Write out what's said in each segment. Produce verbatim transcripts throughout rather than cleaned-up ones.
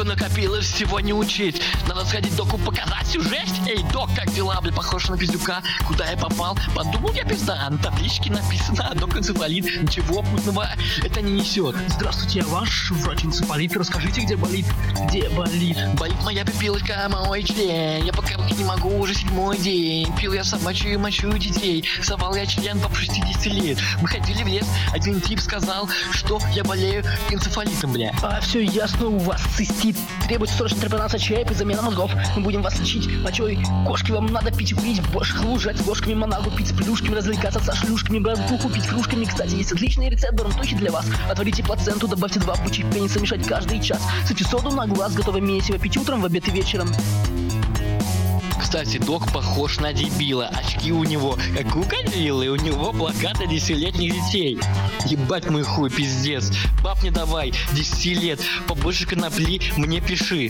накопилось, всего не учить. Надо сходить доку показать всю жесть. Эй, док, как дела, бля, похож на пиздюка. Куда я попал? Подумал я пизда. На табличке написано, а док энцефалит. Ничего путного это не несет. Здравствуйте, я ваш врач энцефалит. Расскажите, где болит? Где болит? Болит моя пипилочка, мой член. Я пока не могу уже седьмой день. Пил я собачью мочу детей. Совал я член по шестидесяти лет. Мы ходили в лес, один тип сказал, что я болею энцефалитом, бля. А, все ясно, у вас цистит. Требуется срочно трепанация чая и замена мозгов. Мы будем вас лечить мочой. Кошки вам надо пить и курить. Больше лужать ложками, манагу пить с плюшками, развлекаться со шлюшками, братуху пить кружками. Кстати, есть отличный рецепт барантухи для вас. Отварите плаценту, добавьте два пучих пениса, мешать каждый час. Сыпьте соду на глаз, готовое месиво пить утром, в обед и вечером. Кстати, док похож на дебила. Очки у него как у Годзиллы, у него плакаты десятилетних детей. Ебать мой хуй, пиздец. Баб не давай, десяти лет. Побольше конопли мне пиши.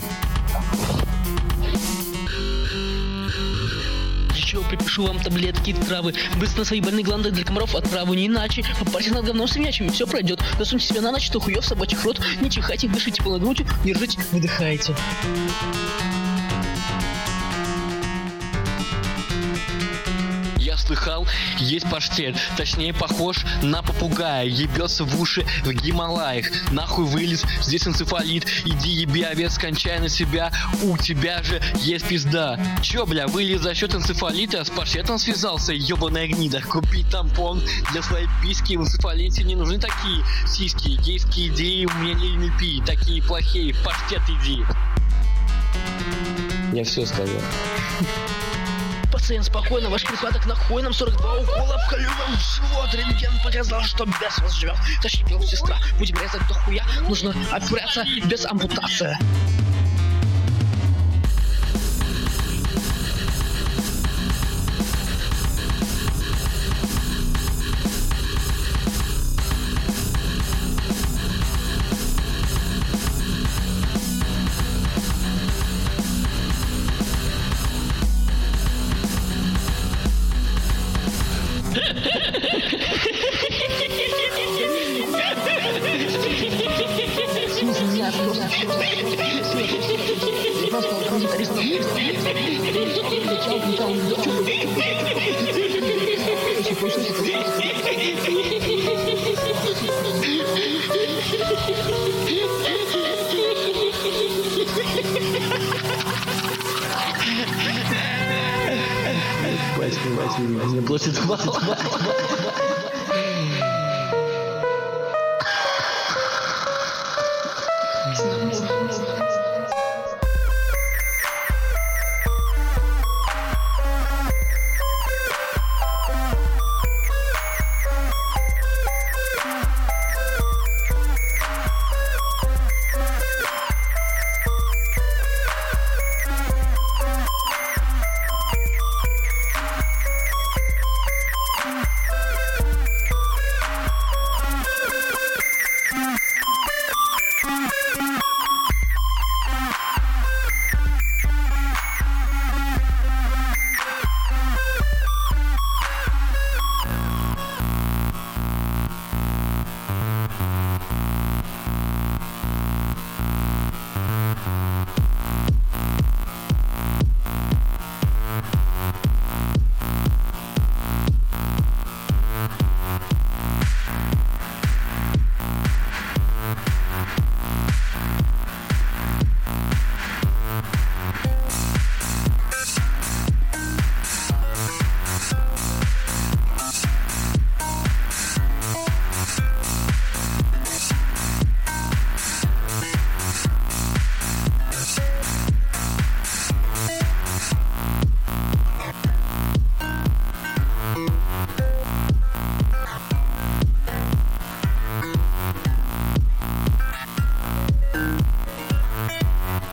Еще припишу вам таблетки, травы. Быстро на свои больные гланды для комаров отраву. Не иначе. Попарьте над говном свинячим, и все пройдет. Засуньте себя на ночь, что хуев собачьих рот. Не чихайте, дышите полной грудью, держите, выдыхайте. Я слыхал, есть паштет, точнее похож на попугая. Ебется в уши в Гималаях. Нахуй вылез, здесь энцефалит. Иди еби овец, кончай на себя. У тебя же есть пизда. Чё, бля, вылез за счет энцефалита, с паштетом связался, ебаная гнида. Купить тампон для своей писки. В энцефалите не нужны такие сиськи. Гейские идеи у меня не пи. Такие плохие, в паштет иди. Я все сказал. Пациент, спокойно, ваш припадок на хуй, нам сорок два укола вколю вам в живот. Рентген показал, что без вас живет. Защитила сестра, будем резать до хуя. Нужно операция без ампутации. Не платит мало.